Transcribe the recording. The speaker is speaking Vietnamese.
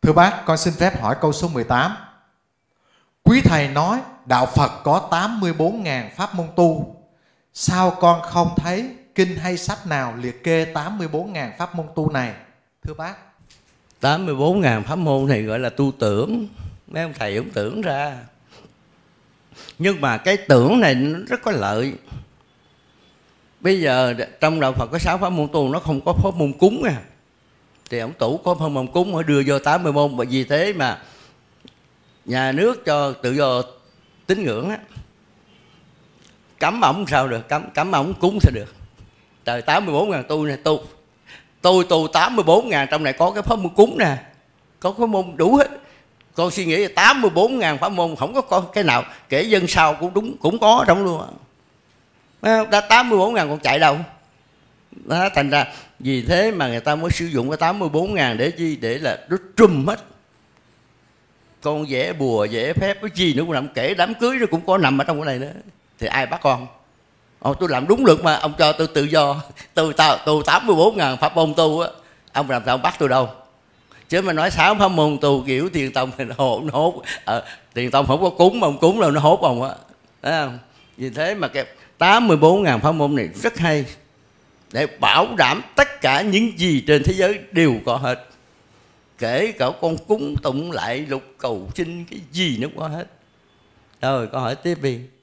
Thưa bác, con xin phép hỏi câu số 18. Quý thầy nói đạo Phật có 84.000 pháp môn tu. Sao con không thấy kinh hay sách nào liệt kê 84.000 pháp môn tu này? Thưa bác. 84.000 pháp môn này gọi là tu tưởng. Mấy ông thầy cũng tưởng ra. Nhưng mà cái tưởng này nó rất có lợi. Bây giờ trong đạo Phật có 6 pháp môn tu, nó không có pháp môn cúng à. Thì ông Tủ có pháp môn cúng, họ đưa vô 80 môn. Bởi vì thế mà nhà nước cho tự do tín ngưỡng á, cấm ổng sao được, cấm ổng cúng sao được. Trời, 84.000 tu này, tôi tu 84.000, trong này có cái pháp môn cúng nè, có cái môn đủ hết. Con suy nghĩ 84.000 pháp môn không có cái nào kể dân sau cũng đúng, cũng có trong luôn. Đã 84.000 còn chạy đâu. Đó, thành ra vì thế mà người ta mới sử dụng cái 84.000 để chi? Để là nó trùm hết. Con vẽ bùa, vẽ phép cái gì nữa cũng nằm, kể đám cưới nó cũng có nằm ở trong cái này nữa. Thì ai bắt con? Tôi làm đúng luật mà, ông cho tôi tự do. Tôi 84.000 pháp môn tu á, ông làm sao ông bắt tôi đâu? Chứ mà nói 6 pháp môn tu kiểu Thiền Tông thì nó hốt. Thiền Tông không có cúng mà ông cúng là nó hốt ông á. Thấy không? Vì thế mà cái 84.000 pháp môn này rất hay, để bảo đảm tất cả những gì trên thế giới đều có hết. Kể cả con cúng tụng lại lục cầu xin cái gì nó có hết. Rồi câu hỏi tiếp đi.